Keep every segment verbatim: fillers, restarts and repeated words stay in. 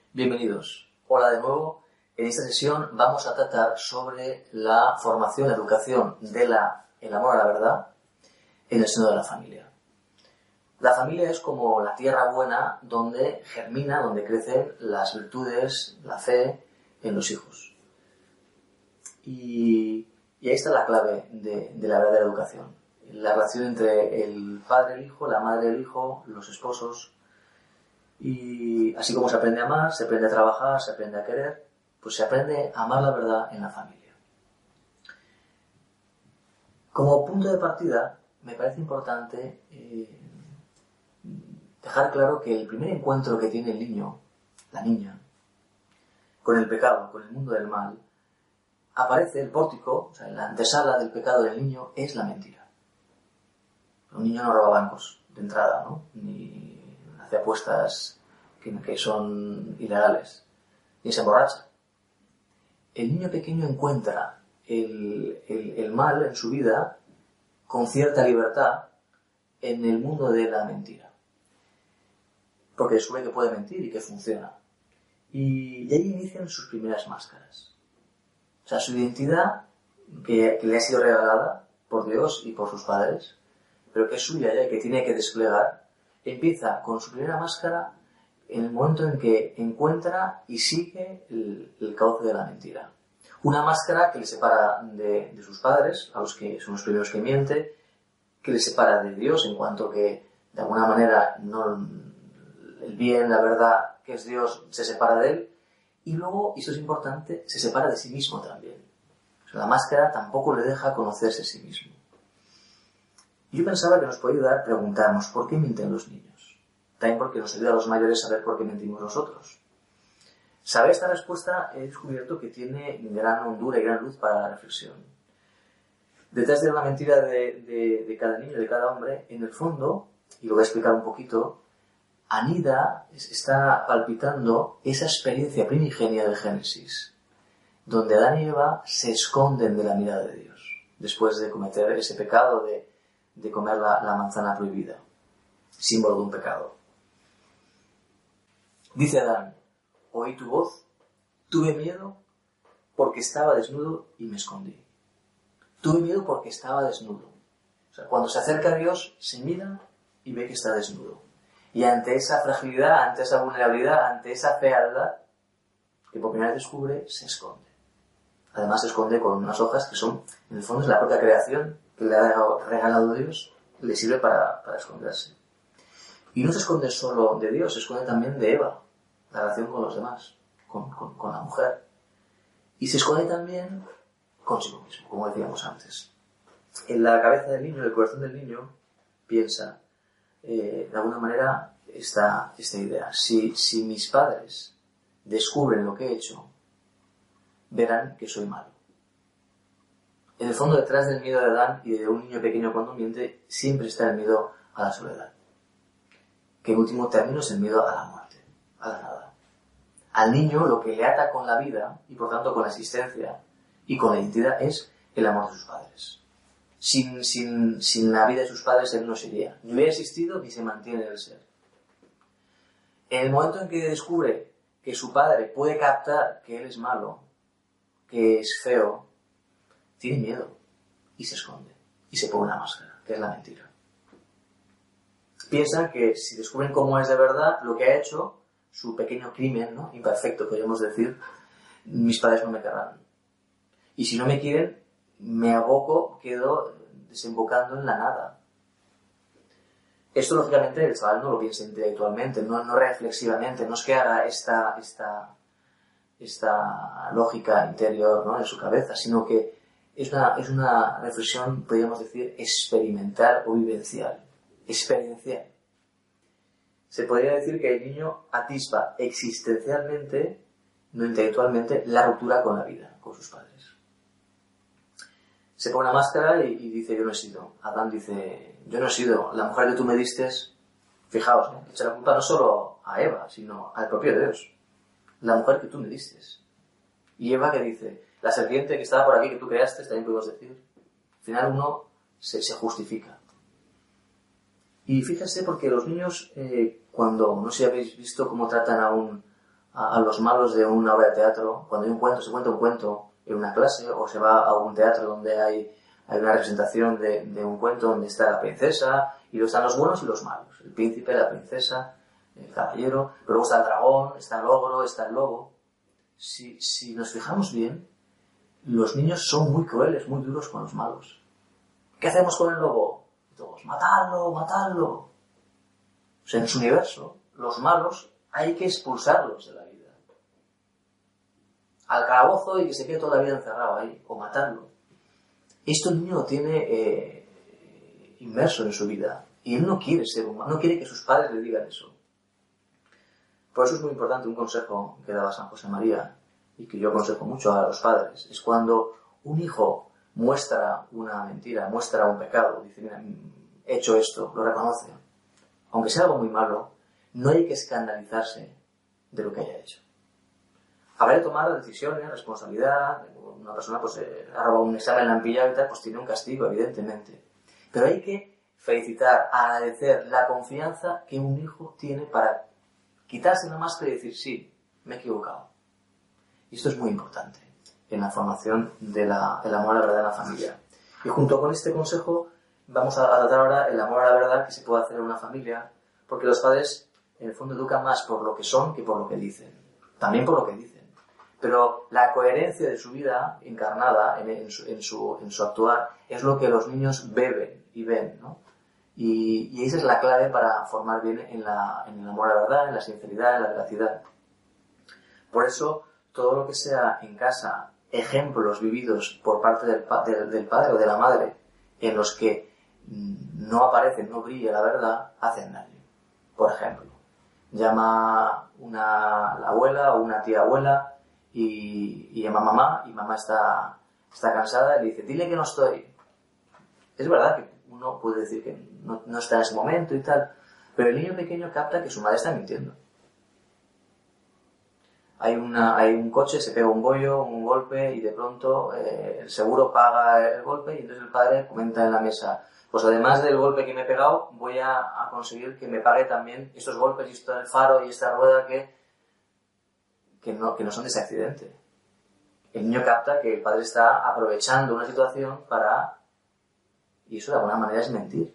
Bienvenidos. Hola de nuevo. En esta sesión vamos a tratar sobre la formación, la educación del amor a la verdad en el seno de la familia. La familia es como la tierra buena donde germina, donde crecen las virtudes, la fe en los hijos. Y, y ahí está la clave de, de la verdadera educación. La relación entre el padre y el hijo, la madre y el hijo, los esposos. Y así como se aprende a amar, se aprende a trabajar, se aprende a querer, pues se aprende a amar la verdad en la familia. Como punto de partida, me parece importante eh, dejar claro que el primer encuentro que tiene el niño, la niña, con el pecado, con el mundo del mal, aparece el pórtico, o sea, la antesala del pecado del niño es la mentira. Un niño no roba bancos de entrada, ¿no? Ni hace apuestas que, que son ilegales, ni se emborracha. El niño pequeño encuentra el, el, el mal en su vida con cierta libertad en el mundo de la mentira. Porque descubre que puede mentir y que funciona. Y de ahí inician sus primeras máscaras. O sea, su identidad, que, que le ha sido regalada por Dios y por sus padres, pero que es suya ya y que tiene que desplegar, empieza con su primera máscara en el momento en que encuentra y sigue el, el cauce de la mentira. Una máscara que le separa de, de sus padres, a los que son los primeros que miente, que le separa de Dios en cuanto que de alguna manera no, el bien, la verdad, que es Dios, se separa de él, y luego, y eso es importante, se separa de sí mismo también. O sea, la máscara tampoco le deja conocerse a sí mismo. Yo pensaba que nos puede ayudar a preguntarnos por qué mienten los niños. También porque nos ayuda a los mayores a saber por qué mentimos nosotros. Saber esta respuesta he descubierto que tiene gran hondura y gran luz para la reflexión. Detrás de la mentira de, de, de cada niño, de cada hombre, en el fondo, y lo voy a explicar un poquito, anida, está palpitando esa experiencia primigenia del Génesis, donde Adán y Eva se esconden de la mirada de Dios, después de cometer ese pecado de de comer la, la manzana prohibida, símbolo de un pecado. Dice Adán: oí tu voz, tuve miedo porque estaba desnudo y me escondí. Tuve miedo porque estaba desnudo. O sea, cuando se acerca a Dios, se mira y ve que está desnudo. Y ante esa fragilidad, ante esa vulnerabilidad, ante esa fealdad que por primera vez descubre, se esconde. Además se esconde con unas hojas que son, en el fondo, es la propia creación que le ha regalado Dios, le sirve para, para esconderse. Y no se esconde solo de Dios, se esconde también de Eva, la relación con los demás, con, con, con la mujer. Y se esconde también consigo mismo, como decíamos antes. En la cabeza del niño, en el corazón del niño, piensa, eh, de alguna manera, esta, esta idea. Si, si mis padres descubren lo que he hecho, verán que soy malo. En el fondo, detrás del miedo de Adán y de un niño pequeño cuando miente, siempre está el miedo a la soledad. Que en último término es el miedo a la muerte, a la nada. Al niño lo que le ata con la vida, y por tanto con la existencia y con la identidad, es el amor de sus padres. Sin, sin, sin la vida de sus padres él no sería. Ni hubiera existido ni se mantiene en el ser. En el momento en que descubre que su padre puede captar que él es malo, que es feo, tiene miedo y se esconde y se pone una máscara, que es la mentira. Piensa que si descubren cómo es de verdad lo que ha hecho, su pequeño crimen, ¿no?, imperfecto, podríamos decir, mis padres no me querrán. Y si no me quieren, me aboco, quedo desembocando en la nada. Esto, lógicamente, el chaval no lo piensa intelectualmente, no, no reflexivamente, no es que haga esta, esta, esta lógica interior, ¿no?, en su cabeza, sino que Es una, es una reflexión, podríamos decir, experimental o vivencial. Experiencial. Se podría decir que el niño atisba existencialmente, no intelectualmente, la ruptura con la vida, con sus padres. Se pone una máscara y, y dice: yo no he sido. Adán dice: yo no he sido. La mujer que tú me diste, fijaos, ¿eh?, echa la culpa no solo a Eva, sino al propio Dios. La mujer que tú me diste. Y Eva, que dice: la serpiente que estaba por aquí, que tú creaste, también podemos decir. Al final uno se, se justifica. Y fíjense, porque los niños, eh, cuando, no sé si habéis visto cómo tratan a un, a, a los malos de una obra de teatro. Cuando hay un cuento, se cuenta un cuento en una clase, o se va a un teatro donde hay, hay una representación de, de un cuento donde está la princesa, y luego están los buenos y los malos. El príncipe, la princesa, el caballero, pero luego está el dragón, está el ogro, está el lobo. Si, si nos fijamos bien, los niños son muy crueles, muy duros con los malos. ¿Qué hacemos con el lobo? Todos, matadlo, matadlo. O sea, en su universo, los malos hay que expulsarlos de la vida. Al calabozo y que se quede toda la vida encerrado ahí, o matarlo. Esto el niño lo tiene eh, inmerso en su vida. Y él no quiere ser humano, no quiere que sus padres le digan eso. Por eso es muy importante un consejo que daba San José María, y que yo aconsejo mucho a los padres, es cuando un hijo muestra una mentira, muestra un pecado, dice, mira, he hecho esto, lo reconoce, aunque sea algo muy malo, no hay que escandalizarse de lo que haya hecho. Habrá de tomar decisiones, responsabilidad. Una persona pues eh, ha robado un examen, la han pillado y tal, pues tiene un castigo, evidentemente. Pero hay que felicitar, agradecer la confianza que un hijo tiene para quitarse una máscara y decir, sí, me he equivocado. Y esto es muy importante en la formación de la, del amor a la verdad en la familia. Y junto con este consejo vamos a, a tratar ahora el amor a la verdad que se puede hacer en una familia, porque los padres en el fondo educan más por lo que son que por lo que dicen. También por lo que dicen. Pero la coherencia de su vida encarnada en, en, su, en, su, en su actuar es lo que los niños beben y ven, ¿no? Y, y esa es la clave para formar bien en, la, en el amor a la verdad, en la sinceridad, en la veracidad. Por eso, todo lo que sea en casa, ejemplos vividos por parte del, del, del padre o de la madre, en los que no aparece, no brilla la verdad, hacen daño. Por ejemplo, llama una la abuela o una tía abuela y, y llama a mamá, y mamá está, está cansada y le dice, dile que no estoy. Es verdad que uno puede decir que no, no está en ese momento y tal, pero el niño pequeño capta que su madre está mintiendo. Hay, una, hay un coche, se pega un bollo, un golpe, y de pronto eh, el seguro paga el golpe, y entonces el padre comenta en la mesa, pues además del golpe que me he pegado, voy a, a conseguir que me pague también estos golpes y esto del faro y esta rueda que, que, no, que no son de ese accidente. El niño capta que el padre está aprovechando una situación para... Y eso de alguna manera es mentir.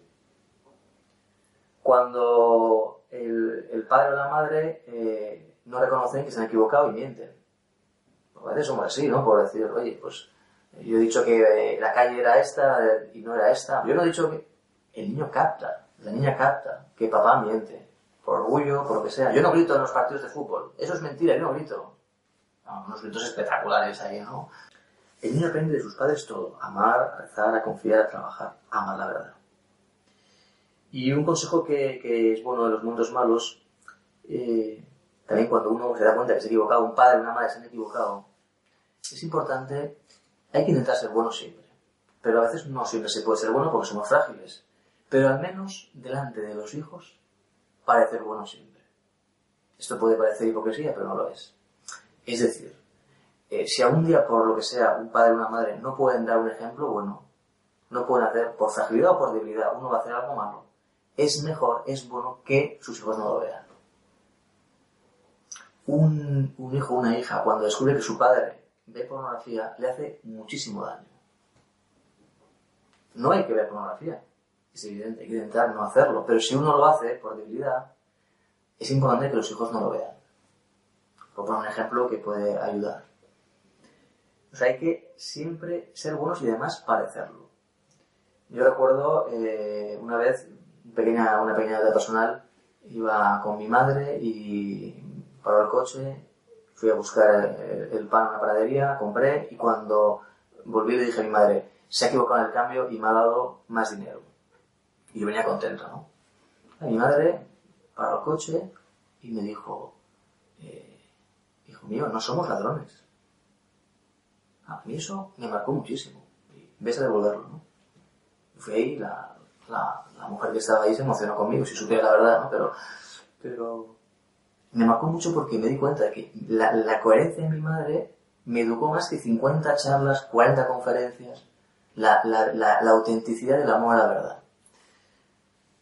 Cuando el, el padre o la madre eh, no reconocen que se han equivocado y mienten. A veces somos así, ¿no? Por decir, oye, pues yo he dicho que eh, la calle era esta eh, y no era esta. Yo no he dicho que... El niño capta, la niña capta que papá miente. Por orgullo, por lo que sea. Yo no grito en los partidos de fútbol. Eso es mentira, yo no grito. No, unos gritos espectaculares ahí, ¿no? El niño aprende de sus padres todo. Amar, a rezar, a confiar, a trabajar. Amar la verdad. Y un consejo que, que es bueno de los mundos malos, eh, también cuando uno se da cuenta que se ha equivocado, un padre o una madre se han equivocado, es importante, hay que intentar ser bueno siempre. Pero a veces no siempre se puede ser bueno porque somos frágiles. Pero al menos delante de los hijos, parecer bueno siempre. Esto puede parecer hipocresía, pero no lo es. Es decir, eh, si algún día, por lo que sea, un padre o una madre no pueden dar un ejemplo, bueno, no pueden hacer, por fragilidad o por debilidad, uno va a hacer algo malo. Es mejor, es bueno que sus hijos no lo vean. Un, un hijo o una hija, cuando descubre que su padre ve pornografía, le hace muchísimo daño. No hay que ver pornografía, es evidente, hay que intentar no hacerlo, pero si uno lo hace por debilidad, es importante que los hijos no lo vean. Por poner un ejemplo que puede ayudar. O sea, hay que siempre ser buenos y además parecerlo. Yo recuerdo eh, una vez, pequeña, una pequeña edad personal, iba con mi madre y paró el coche, fui a buscar el, el pan a una panadería, compré, y cuando volví le dije a mi madre, se ha equivocado en el cambio y me ha dado más dinero. Y yo venía contento, ¿no? A mi madre paró el coche y me dijo, eh, hijo mío, no somos ladrones. A mí eso me marcó muchísimo. Y ves a devolverlo, ¿no? Y fui ahí, la, la, la mujer que estaba ahí se emocionó conmigo, si supiera la verdad, ¿no? Pero, pero me marcó mucho porque me di cuenta de que la, la coherencia de mi madre me educó más que cincuenta charlas, cuarenta conferencias, la, la, la, la autenticidad del amor a la verdad.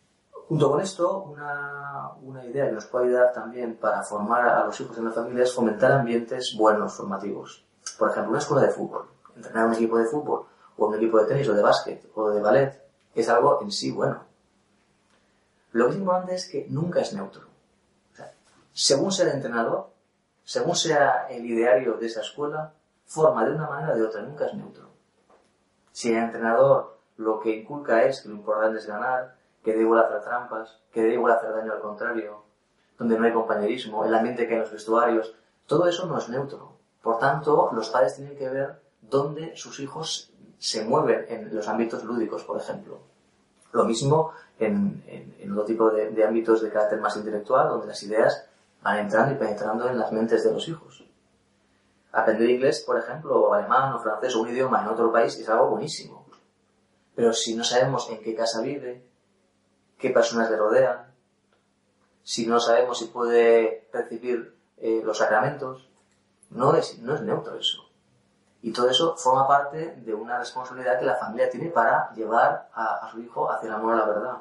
Junto con esto, una, una idea que nos puede ayudar también para formar a los hijos en la familia es fomentar ambientes buenos, formativos. Por ejemplo, una escuela de fútbol, entrenar un equipo de fútbol, o un equipo de tenis, o de básquet, o de ballet, es algo en sí bueno. Lo que es importante es que nunca es neutro. O sea, según sea el entrenador, según sea el ideario de esa escuela, forma de una manera o de otra, nunca es neutro. Si el entrenador lo que inculca es que lo importante es ganar, que da igual hacer trampas, que da igual hacer daño al contrario, donde no hay compañerismo, el ambiente que hay en los vestuarios, todo eso no es neutro. Por tanto, los padres tienen que ver dónde sus hijos se mueven en los ámbitos lúdicos, por ejemplo. Lo mismo en, en, en otro tipo de, de ámbitos de carácter más intelectual, donde las ideas van entrando y penetrando en las mentes de los hijos. Aprender inglés, por ejemplo, o alemán, o francés, o un idioma en otro país es algo buenísimo. Pero si no sabemos en qué casa vive, qué personas le rodean, si no sabemos si puede recibir eh, los sacramentos, no es, no es neutro eso. Y todo eso forma parte de una responsabilidad que la familia tiene para llevar a, a su hijo hacia el amor a la verdad.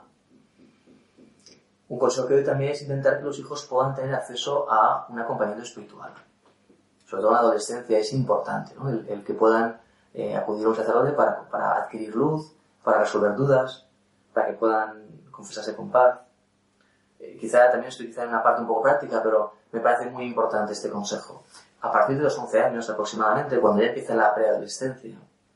Un consejo que doy también es intentar que los hijos puedan tener acceso a un acompañamiento espiritual. Sobre todo en la adolescencia es importante, ¿no? el, el que puedan eh, acudir a un sacerdote para, para adquirir luz, para resolver dudas, para que puedan confesarse con paz. Eh, quizá también estoy quizá en una parte un poco práctica, pero me parece muy importante este consejo. A partir de los once años aproximadamente, cuando ya empieza la preadolescencia,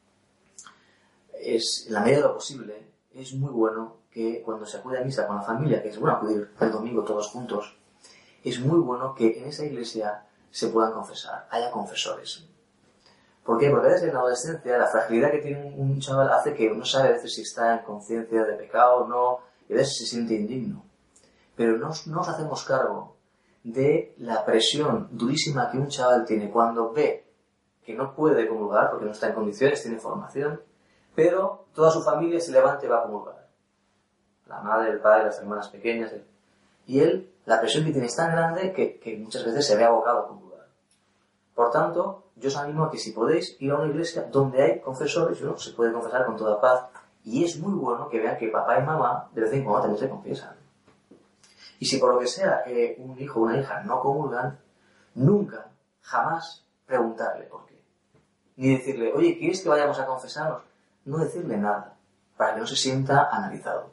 es, en la medida de lo posible, es muy bueno que cuando se acude a misa con la familia, que es bueno acudir el domingo todos juntos, es muy bueno que en esa iglesia se puedan confesar, haya confesores. ¿Por qué? Porque desde la adolescencia la fragilidad que tiene un chaval hace que uno sabe a veces si está en conciencia de pecado o no, y a veces se siente indigno. Pero no nos hacemos cargo de la presión durísima que un chaval tiene cuando ve que no puede comulgar, porque no está en condiciones, tiene formación, pero toda su familia se levanta y va a comulgar. La madre, el padre, las hermanas pequeñas. El... Y él, la presión que tiene es tan grande que, que muchas veces se ve abocado a comulgar. Por tanto, yo os animo a que si podéis ir a una iglesia donde hay confesores, uno se puede confesar con toda paz, y es muy bueno que vean que papá y mamá de vez en cuando también se confiesan. Y si por lo que sea eh, un hijo o una hija no comulgan, nunca, jamás preguntarle por qué. Ni decirle, oye, ¿quieres que vayamos a confesarnos? No decirle nada, para que no se sienta analizado.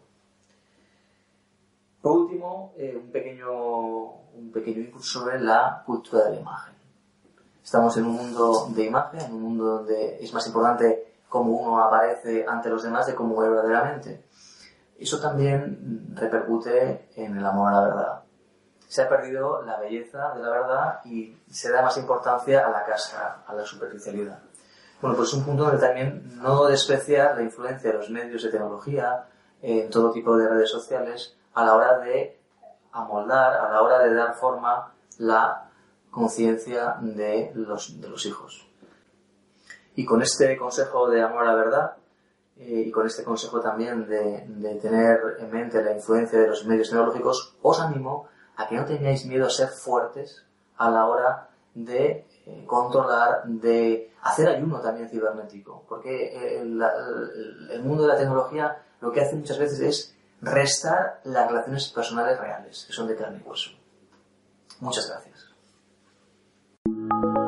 Por último, eh, un pequeño un pequeño impulso sobre la cultura de la imagen. Estamos en un mundo de imagen, en un mundo donde es más importante cómo uno aparece ante los demás de cómo es verdaderamente. Eso también repercute en el amor a la verdad. Se ha perdido la belleza de la verdad y se da más importancia a la casca, a la superficialidad. Bueno, pues es un punto donde también no despreciar la influencia de los medios de tecnología, en todo tipo de redes sociales, a la hora de amoldar, a la hora de dar forma la conciencia de los, de los hijos. Y con este consejo de amor a la verdad, Eh, y con este consejo también de, de tener en mente la influencia de los medios tecnológicos, os animo a que no tengáis miedo a ser fuertes a la hora de eh, controlar, de hacer ayuno también cibernético, porque el, el, el mundo de la tecnología lo que hace muchas veces es restar las relaciones personales reales, que son de carne y hueso. Muchas gracias.